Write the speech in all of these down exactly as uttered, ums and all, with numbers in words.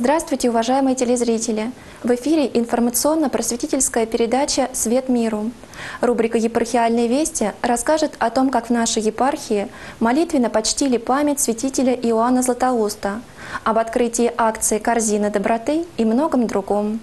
Здравствуйте, уважаемые телезрители! В эфире информационно-просветительская передача «Свет миру». Рубрика «Епархиальные вести» расскажет о том, как в нашей епархии молитвенно почтили память святителя Иоанна Златоуста, об открытии акции «Корзина доброты» и многом другом.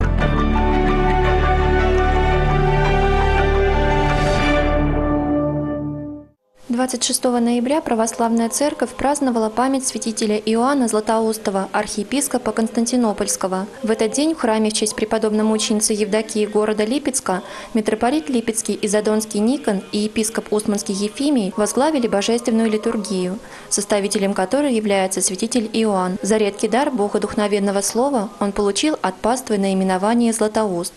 двадцать шестого ноября Православная Церковь праздновала память святителя Иоанна Златоустова, архиепископа Константинопольского. В этот день в храме в честь преподобной мученицы Евдокии города Липецка митрополит Липецкий и Задонский Никон и епископ Усманский Ефимий возглавили божественную литургию, составителем которой является святитель Иоанн. За редкий дар богодухновенного слова он получил от паствы наименование Златоуст.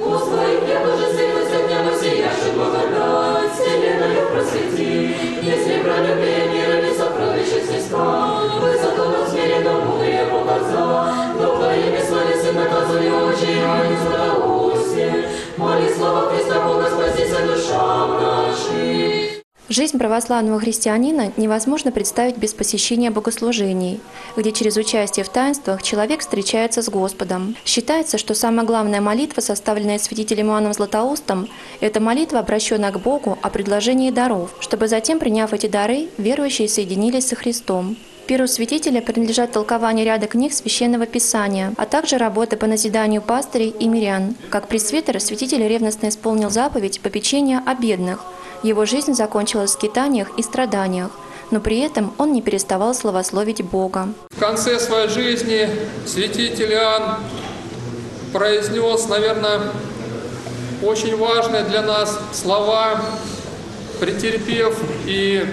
Жизнь православного христианина невозможно представить без посещения богослужений, где через участие в таинствах человек встречается с Господом. Считается, что самая главная молитва, составленная святителем Иоанном Златоустом, это молитва, обращенная к Богу о предложении даров, чтобы затем, приняв эти дары, верующие соединились со Христом. Перу святителя принадлежат толкование ряда книг Священного Писания, а также работы по назиданию пастырей и мирян. Как пресвитер, святитель ревностно исполнил заповедь попечения о бедных. Его жизнь закончилась в скитаниях и страданиях, но при этом он не переставал славословить Бога. В конце своей жизни святитель Иоанн произнес, наверное, очень важные для нас слова, претерпев и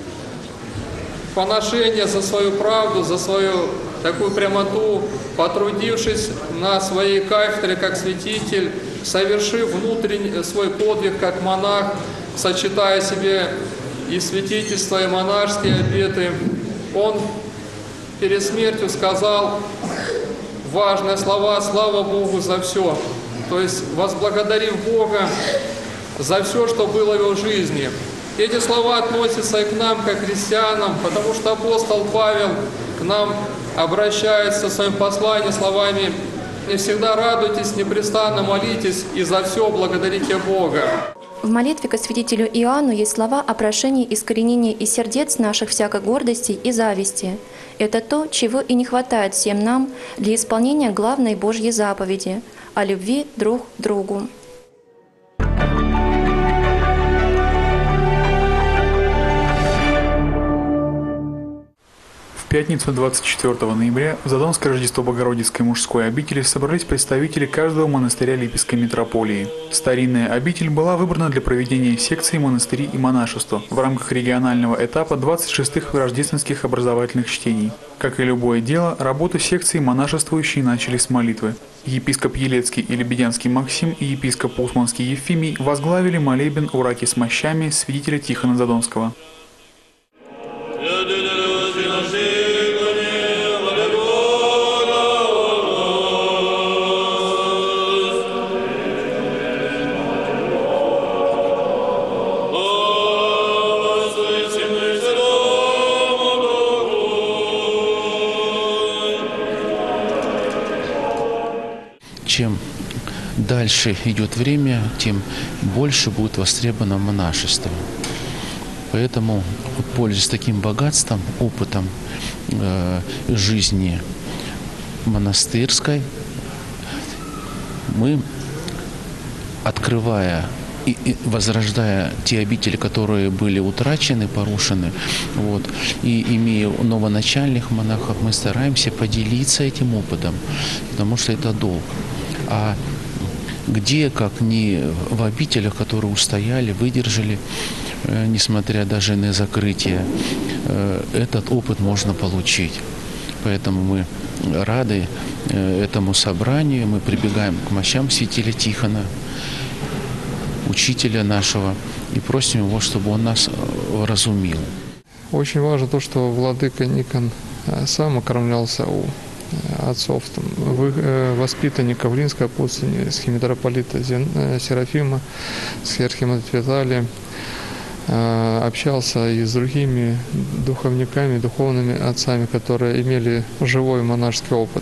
поношение за свою правду, за свою такую прямоту, потрудившись на своей кафедре как святитель, совершив внутренний свой подвиг как монах, сочетая в себе и святительство, и монашеские обеты, он перед смертью сказал важные слова: «Слава Богу за все», то есть возблагодарив Бога за все, что было в его жизни. Эти слова относятся и к нам, как христианам, потому что апостол Павел к нам обращается в своем послании словами: «Не всегда радуйтесь, непрестанно молитесь, и за все благодарите Бога». В молитве ко святителю Иоанну есть слова о прошении искоренения из сердец наших всякой гордости и зависти. Это то, чего и не хватает всем нам для исполнения главной Божьей заповеди – о любви друг к другу. В пятницу двадцать четвёртого ноября в Задонской Рождество-Богородицкой мужской обители собрались представители каждого монастыря Липецкой митрополии. Старинная обитель была выбрана для проведения секций монастырей и монашества в рамках регионального этапа двадцать шестых рождественских образовательных чтений. Как и любое дело, работу секции монашествующие начали с молитвы. Епископ Елецкий и Лебедянский Максим и епископ Усманский Ефимий возглавили молебен у раки с мощами святителя Тихона Задонского. Чем дальше идет время, тем больше будет востребовано монашество. Поэтому, пользуясь таким богатством, опытом э, жизни монастырской, мы, открывая и, и возрождая те обители, которые были утрачены, порушены, вот, и имея новоначальных монахов, мы стараемся поделиться этим опытом, потому что это долг. А где, как не в обителях, которые устояли, выдержали, э, несмотря даже на закрытие, э, этот опыт можно получить. Поэтому мы рады э, этому собранию, мы прибегаем к мощам святителя Тихона, учителя нашего, и просим его, чтобы он нас вразумил. Очень важно то, что владыка Никон сам окормлялся у отцов, там, воспитанников Римской апостольни, митрополита Серафима, с архимандритом Виталием, общался и с другими духовниками, духовными отцами, которые имели живой монашеский опыт.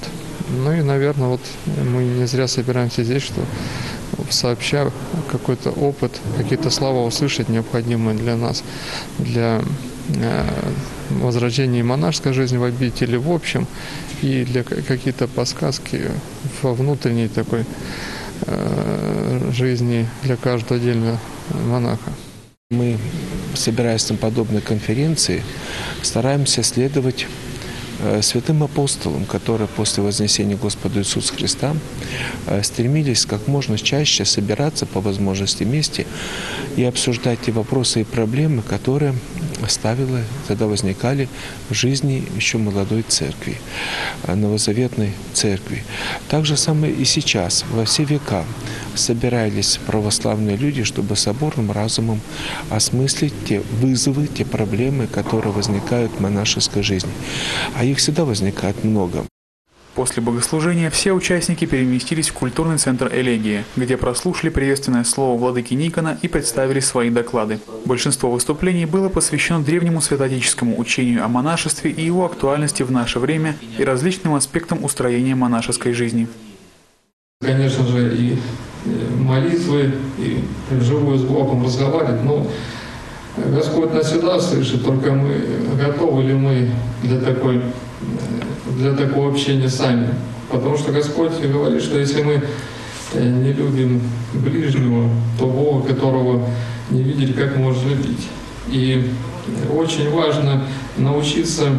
Ну и, наверное, вот мы не зря собираемся здесь, что сообща какой-то опыт, какие-то слова услышать необходимые для нас, для э, возрождения монашеской жизни в обители в общем, и для какие-то подсказки во внутренней такой э, жизни для каждого отдельного монаха. Мы, собираясь на подобные конференции, стараемся следовать святым апостолам, которые после вознесения Господа Иисуса Христа стремились как можно чаще собираться по возможности вместе и обсуждать те вопросы и проблемы, которые ставила, тогда возникали в жизни еще молодой церкви, новозаветной церкви. Так же самое и сейчас, во все века, собирались православные люди, чтобы соборным разумом осмыслить те вызовы, те проблемы, которые возникают в монашеской жизни. А их всегда возникает много. После богослужения все участники переместились в культурный центр «Элегия», где прослушали приветственное слово владыки Никона и представили свои доклады. Большинство выступлений было посвящено древнему святоотеческому учению о монашестве и его актуальности в наше время и различным аспектам устроения монашеской жизни. Конечно же, и молитвы, и живую с Богом разговаривать, но Господь нас всегда слышит, только мы готовы ли мы для такой для такого общения сами. Потому что Господь говорит, что если мы не любим ближнего, то Бога, которого не видели, как можно любить. И очень важно научиться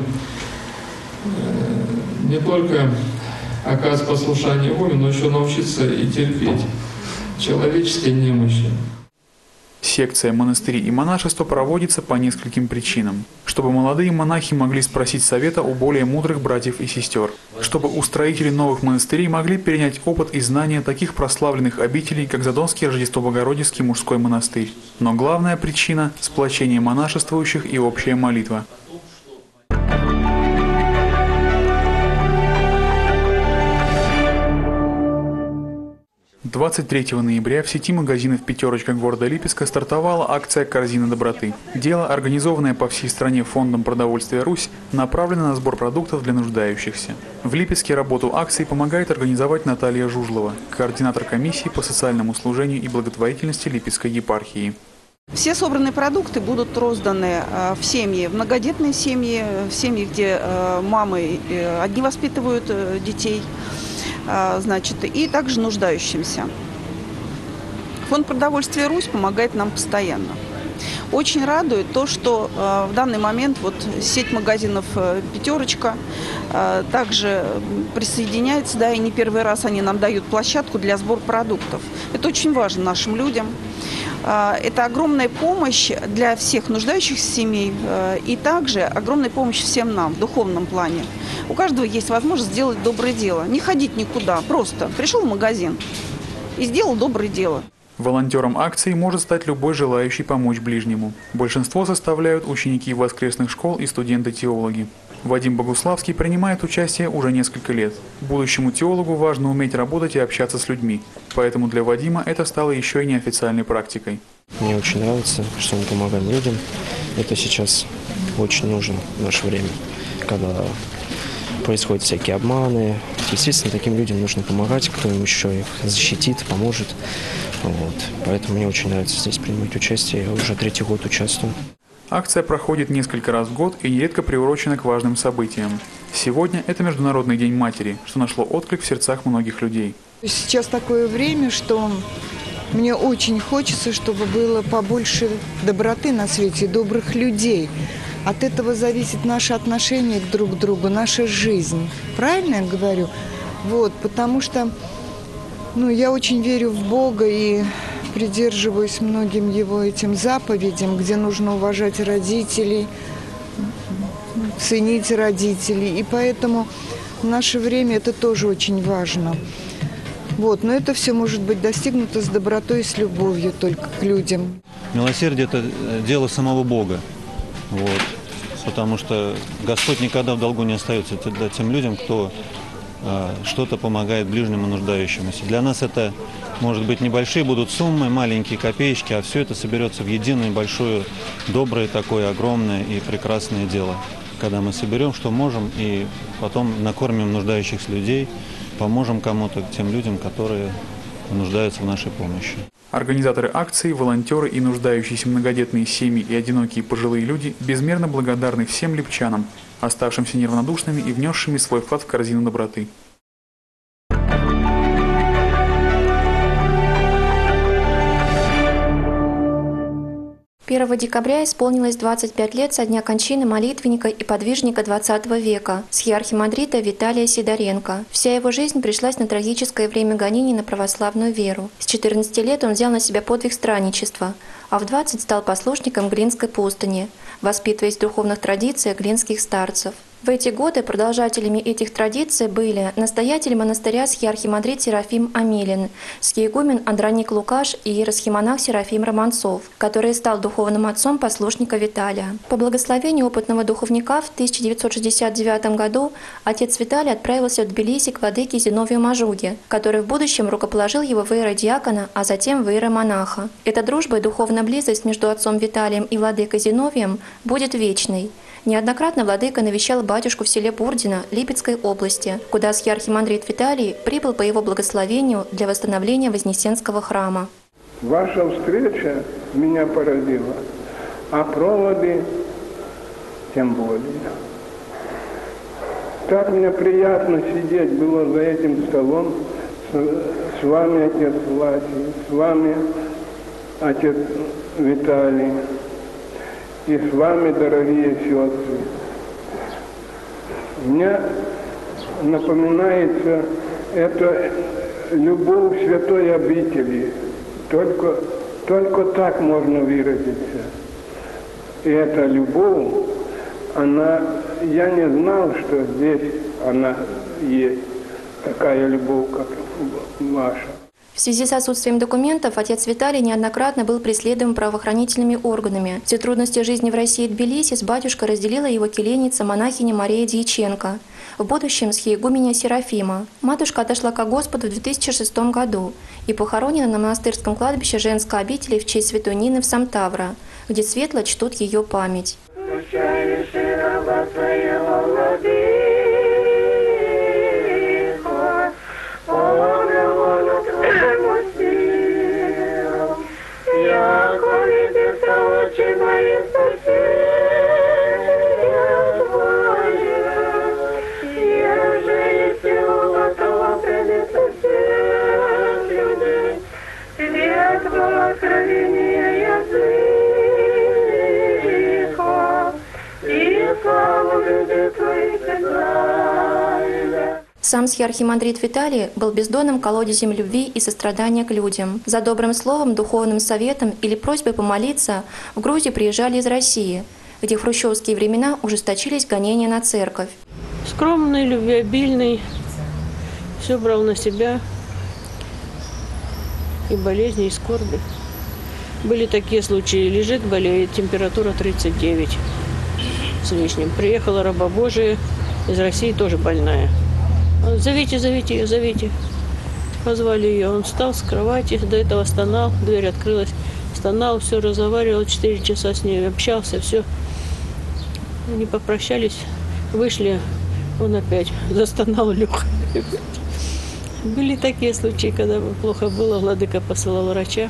не только оказывать послушание воле, но еще научиться и терпеть человеческие немощи. Секция «Монастыри и монашество» проводится по нескольким причинам. Чтобы молодые монахи могли спросить совета у более мудрых братьев и сестер. Чтобы устроители новых монастырей могли перенять опыт и знания таких прославленных обителей, как Задонский Рождество-Богородицкий мужской монастырь. Но главная причина – сплочение монашествующих и общая молитва. двадцать третьего ноября в сети магазинов «Пятерочка» города Липецка стартовала акция «Корзина доброты». Дело, организованное по всей стране Фондом продовольствия «Русь», направлено на сбор продуктов для нуждающихся. В Липецке работу акции помогает организовать Наталья Жужлова, координатор комиссии по социальному служению и благотворительности Липецкой епархии. Все собранные продукты будут розданы в семьи, в многодетные семьи, в семьи, где мамы одни воспитывают детей, значит, и также нуждающимся. Фонд продовольствия «Русь» помогает нам постоянно. Очень радует то, что в данный момент вот сеть магазинов «Пятерочка» также присоединяется, да, и не первый раз они нам дают площадку для сбора продуктов. Это очень важно нашим людям. Это огромная помощь для всех нуждающихся семей и также огромная помощь всем нам в духовном плане. У каждого есть возможность сделать доброе дело. Не ходить никуда, просто пришел в магазин и сделал доброе дело. Волонтером акции может стать любой желающий помочь ближнему. Большинство составляют ученики воскресных школ и студенты-теологи. Вадим Богуславский принимает участие уже несколько лет. Будущему теологу важно уметь работать и общаться с людьми. Поэтому для Вадима это стало еще и неофициальной практикой. Мне очень нравится, что мы помогаем людям. Это сейчас очень нужно в наше время, когда происходят всякие обманы. Естественно, таким людям нужно помогать, кто им еще их защитит, поможет. Вот. Поэтому мне очень нравится здесь принимать участие. Я уже третий год участвую. Акция проходит несколько раз в год и нередко приурочена к важным событиям. Сегодня это Международный день матери, что нашло отклик в сердцах многих людей. Сейчас такое время, что мне очень хочется, чтобы было побольше доброты на свете, добрых людей. От этого зависит наше отношение друг к другу, наша жизнь. Правильно я говорю? Вот, потому что ну, я очень верю в Бога и придерживаюсь многим его этим заповедям, где нужно уважать родителей, ценить родителей. И поэтому в наше время это тоже очень важно. Вот. Но это все может быть достигнуто с добротой и с любовью только к людям. Милосердие – это дело самого Бога. Вот. Потому что Господь никогда в долгу не остается тем людям, кто э, что-то помогает ближнему нуждающемуся. Для нас это, может быть, небольшие будут суммы, маленькие копеечки, а все это соберется в единое большое, доброе такое, огромное и прекрасное дело. Когда мы соберем, что можем, и потом накормим нуждающихся людей, поможем кому-то, тем людям, которые нуждаются в нашей помощи. Организаторы акции, волонтеры и нуждающиеся многодетные семьи и одинокие пожилые люди безмерно благодарны всем липчанам, оставшимся неравнодушными и внесшими свой вклад в корзину доброты. первого декабря исполнилось двадцать пять лет со дня кончины молитвенника и подвижника двадцатого века, схиархимандрита Виталия Сидоренко. Вся его жизнь пришлась на трагическое время гонений на православную веру. С четырнадцати лет он взял на себя подвиг странничества, а в двадцать стал послушником Глинской пустыни, воспитываясь в духовных традициях глинских старцев. В эти годы продолжателями этих традиций были настоятель монастыря схиархимандрит Серафим Амелин, схиегумен Андроник Лукаш и иеросхимонах Серафим Романцов, который стал духовным отцом послушника Виталия. По благословению опытного духовника в тысяча девятьсот шестьдесят девятом году отец Виталий отправился в Тбилиси к владыке Зиновию Мажуге, который в будущем рукоположил его в иеродиакона, а затем в иеромонаха. Эта дружба и духовная близость между отцом Виталием и владыкой Зиновием будет вечной. Неоднократно владыка навещал батюшку в селе Бурдино Липецкой области, куда схиархимандрит Виталий прибыл по его благословению для восстановления Вознесенского храма. Ваша встреча меня поразила, а проводы тем более. Так мне приятно сидеть было за этим столом с, с вами, отец Власий, с вами, отец Виталий. И с вами, дорогие сестры. Мне напоминается это любовь святой обители. Только, только так можно выразиться. И эта любовь, она, я не знал, что здесь она есть, такая любовь, как ваша. В связи с отсутствием документов отец Виталий неоднократно был преследуем правоохранительными органами. Все трудности жизни в России и Тбилиси с батюшкой разделила его келейница монахиня Мария Дьяченко, в будущем схиегуменя Серафима. Матушка отошла ко Господу в две тысячи шестом году и похоронена на монастырском кладбище женской обители в честь святой Нины в Самтавро, где светло чтут ее память. Сам схиархимандрит Виталий был бездонным колодезем любви и сострадания к людям. За добрым словом, духовным советом или просьбой помолиться в Грузию приезжали из России, где в хрущевские времена ужесточились гонения на церковь. Скромный, любвеобильный, все брал на себя, и болезни, и скорби. Были такие случаи, лежит, болеет, температура тридцать девять с лишним. Приехала раба Божия из России, тоже больная. Зовите, зовите ее, зовите. Позвали ее. Он встал с кровати, до этого стонал, дверь открылась, стонал, все разговаривал, четыре часа с ней общался, все. Они попрощались, вышли, он опять застонал, лег. Были такие случаи, когда плохо было, владыка посылал врача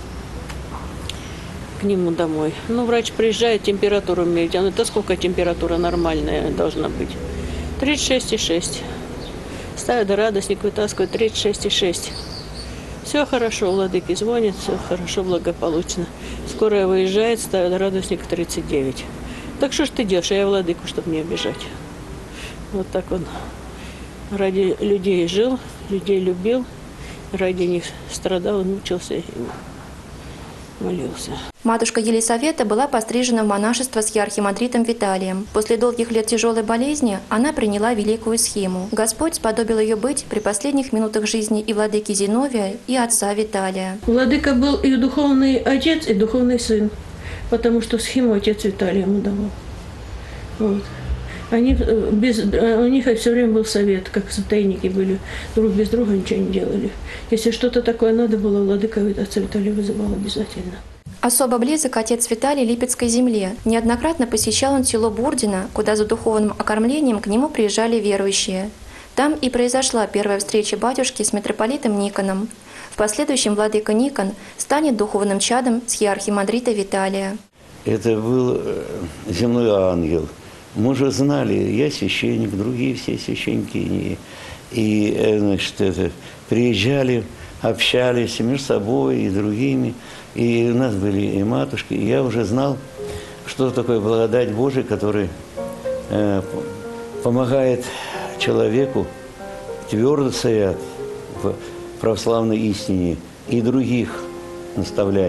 к нему домой. Ну, врач приезжает, температуру мерить. А ну, это сколько температура нормальная должна быть? тридцать шесть и шесть. Ставят радостник, вытаскивают тридцать шесть и шесть. Все хорошо, владыки звонит, все хорошо, благополучно. Скорая выезжает, ставят радостник тридцать девять. Так что ж ты делаешь, а я владыку, чтобы не обижать. Вот так он ради людей жил, людей любил, ради них страдал, мучился и молился. Матушка Елисавета была пострижена в монашество схиархимандритом Виталием. После долгих лет тяжелой болезни она приняла великую схему. Господь сподобил ее быть при последних минутах жизни и владыки Зиновия, и отца Виталия. Владыка был и духовный отец, и духовный сын, потому что схему отец Виталий ему давал. Вот. Они без, у них все время был совет, как затейники были, друг без друга ничего не делали. Если что-то такое надо было, владыка отца Виталия вызывал обязательно. Особо близок отец Виталий Липецкой земле. Неоднократно посещал он село Бурдино, куда за духовным окормлением к нему приезжали верующие. Там и произошла первая встреча батюшки с митрополитом Никоном. В последующем владыка Никон станет духовным чадом схиархимандрита Виталия. Это был земной ангел. Мы же знали, я священник, другие все священники. И, значит, это, приезжали, общались между собой и другими. И у нас были и матушки. И я уже знал, что такое благодать Божия, которая э, помогает человеку твердо стоять в православной истине и других наставлять.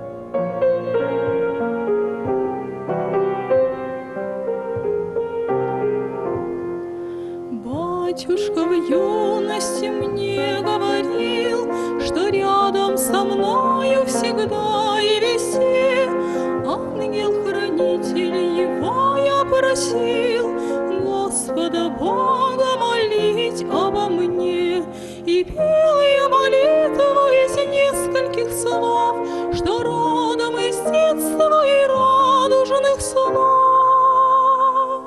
Батюшка в юности мне говорил, что рядом со мною всегда и везде ангел-хранитель его я просил, Господа Бога молить обо мне. И пел я молитву из нескольких слов, что родом из детства и радужных снов.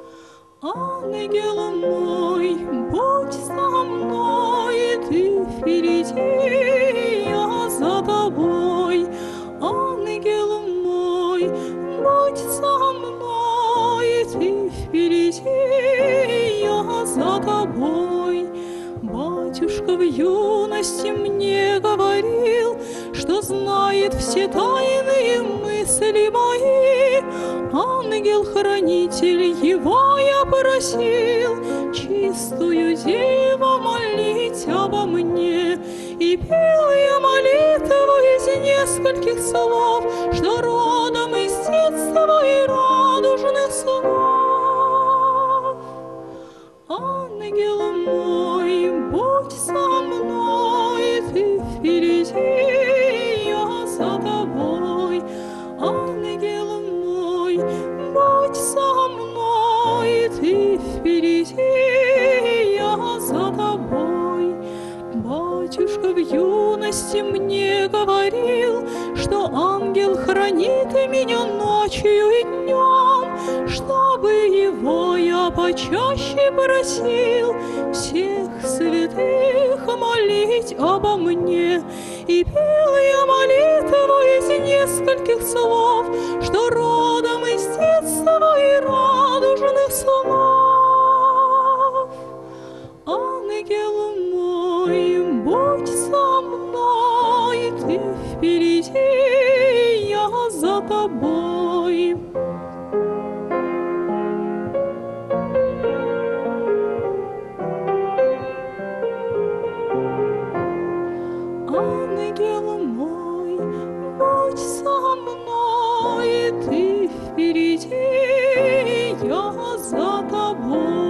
Ангел мой, будь со мной, ты впереди, я за тобой. Ангел мой, будь со мной, ты впереди, я за тобой. Батюшка в юности мне говорил, что знает все тайные мысли мои. Ангел-хранитель его я просил, чистую деву молить обо мне. И пел я молитву из нескольких слов, что родом из детства и радужных снов. Ангел мой, будь со мной, ты впереди, я за тобой. Ангел мой, будь со мной, ты впереди, я за тобой. Батюшка в юности мне говорил, что ангел хранит меня ночью и днем, чтобы его я почаще просил, всех святых молить обо мне. И пел я молитву из нескольких слов, что родом из детства и радужных снов. Ангел мой, будь со мной, ты впереди, я за тобой. Ангел мой, будь со мной, ты впереди, я за тобой.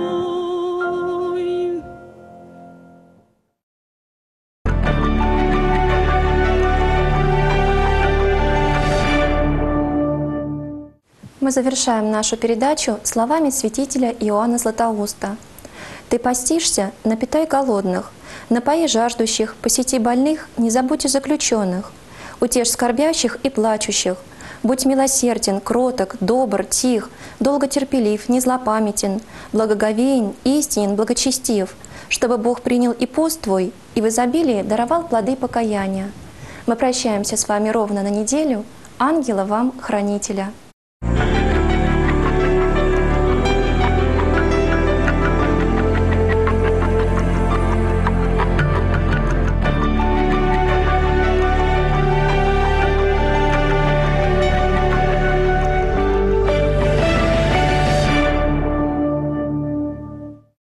Мы завершаем нашу передачу словами святителя Иоанна Златоуста. «Ты постишься, напитай голодных, напои жаждущих, посети больных, не забудь и заключенных, утешь скорбящих и плачущих, будь милосерден, кроток, добр, тих, долго терпелив, не злопамятен, благоговеен, истинен, благочестив, чтобы Бог принял и пост твой, и в изобилии даровал плоды покаяния». Мы прощаемся с вами ровно на неделю. Ангела вам, хранителя.